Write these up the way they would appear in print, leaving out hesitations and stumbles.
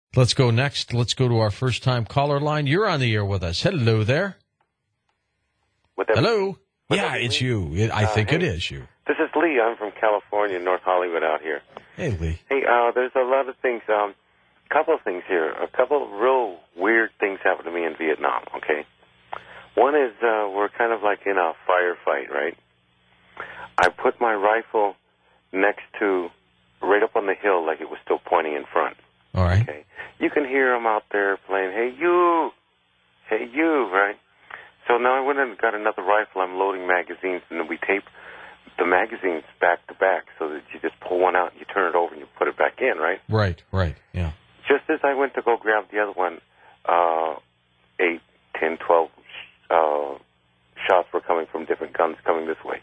Let's go next. Let's go to our first-time caller line. You're on the air with us. Hello there. Hello. Yeah, it's you. I think it is you. This is Lee. I'm from California, North Hollywood out here. Hey, Lee. Hey, there's a lot of things. Couple of things here. A couple of real weird things happened to me in Vietnam, okay? One is we're kind of like in a firefight, right? I put my rifle next to, right up on the hill like it was still pointing in front. All right. Okay. You can hear them out there playing, hey, you, right? So now I went and got another rifle. I'm loading magazines, and then we tape the magazines back to back so that you just pull one out, you turn it over, and you put it back in, right? Right, yeah. Just as I went to go grab the other one, 8, 10, 12 shots were coming from different guns coming this way.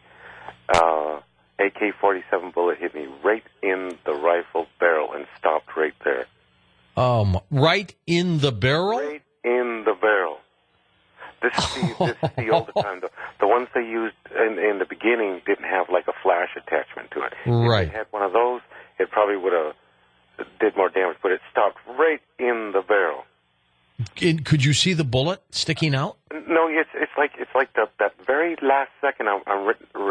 AK-47 bullet hit me right in the rifle barrel and stopped right there. Right in the barrel? Right in the barrel. This is the older time. The ones they used in the beginning didn't have like a flash attachment to it. Right. If they had one of those, it probably would have did more damage, but it stopped right in the barrel. Could you see the bullet sticking out? No, it's like that very last second. I'm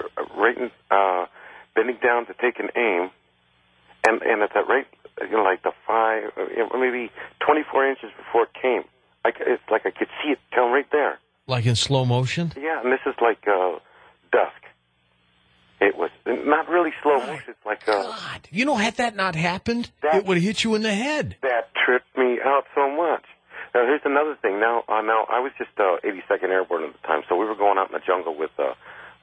bending down to take an aim, and at that rate, like the 5, maybe 24 inches before it came, it's like I could see it come right there. Like in slow motion? Yeah, and this is like dusk. It was not really slow motion. It's like God, had that not happened, it would have hit you in the head. That tripped me out so much. Now, here's another thing. Now I was just 82nd Airborne at the time, so we were going out in the jungle with the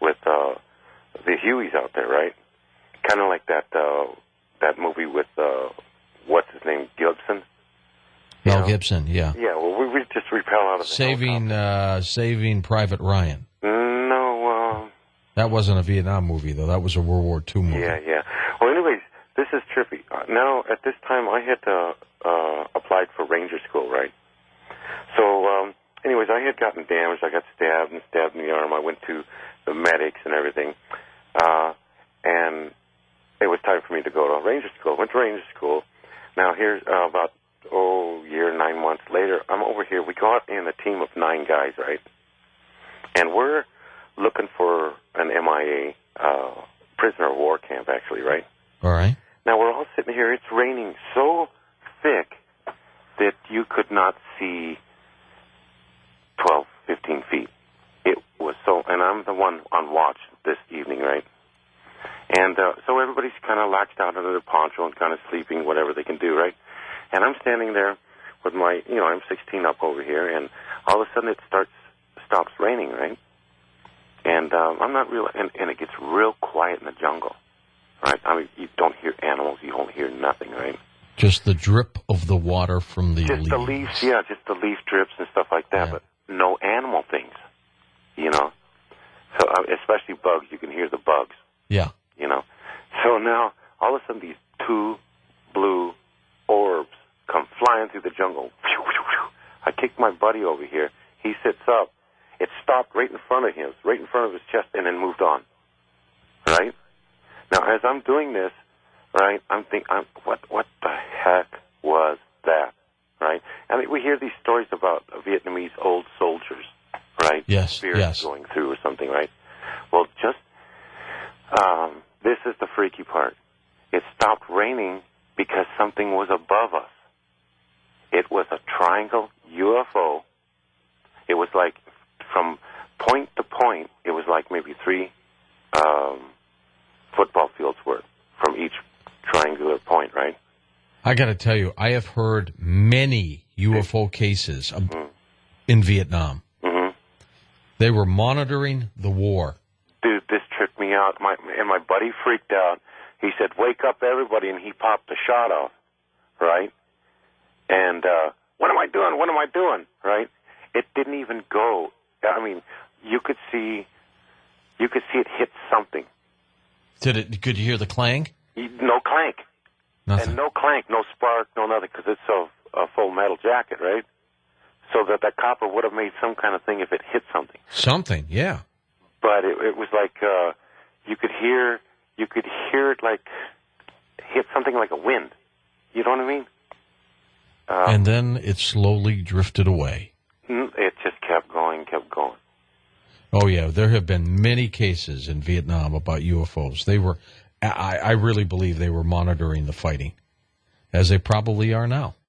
Hueys out there, right? Kind of like that movie with what's his name, Gibson. Mel Gibson, yeah. Yeah, well, we just repel out of the Saving Private Ryan. No, that wasn't a Vietnam movie, though. That was a World War II movie. Yeah. Well, anyways, this is trippy. Now, at this time, I had applied for Ranger School, right? So, anyways, I had gotten damaged. I got stabbed in the arm. I went to the medics and everything. And it was time for me to go to Ranger School. Went to Ranger School. Now, here's about year, 9 months later, I'm over here. We go out in a team of 9 guys, right? And we're looking for an MIA, prisoner of war camp, actually, right? All right. Now, we're all sitting here. It's raining so thick that you could not see 12, 15 feet. It was so, and I'm the one on watch this evening, right? And so everybody's kind of latched out under their poncho and kind of sleeping, whatever they can do, right? And I'm standing there with my, I'm 16 up over here, and all of a sudden it stops raining, right? And I'm not real, and it gets real quiet in the jungle, right? I mean, you don't hear animals, you don't hear nothing, right? Just the drip of the water from the leaves. Just the leaves, yeah, just the leaf drips and stuff like that, but no animal things, So especially bugs, you can hear the bugs. Yeah. So now, all of a sudden, these 2 blue orbs come flying through the jungle. I kicked my buddy over here. He sits up. It stopped right in front of him, right in front of his chest, and then moved on. Right? Now, as I'm doing this, right, I'm thinking, what the heck was that? Right? I mean, we hear these stories about Vietnamese old soldiers, right? Yes, Spirits going through or something, right? Well, this is the freaky part. It stopped raining because something was above us. It was a triangle UFO. It was like from point to point, it was like maybe 3 football fields worth from each triangular point, right? I got to tell you, I have heard many UFO cases in Vietnam. Mm-hmm. They were monitoring the war. Dude, this tripped me out. My buddy freaked out. He said, "Wake up, everybody," and he popped the shot off, right? And what am I doing? What am I doing? Right? It didn't even go. I mean, you could see it hit something. Could you hear the clang? No clank. Nothing. And no clank, no spark, no nothing, because it's a full metal jacket, right? So that copper would have made some kind of thing if it hit something. Something, yeah. But it was like you could hear it like hit something like a wind. You know what I mean? And then it slowly drifted away. It just kept going, kept going. Oh, yeah. There have been many cases in Vietnam about UFOs. I really believe they were monitoring the fighting, as they probably are now.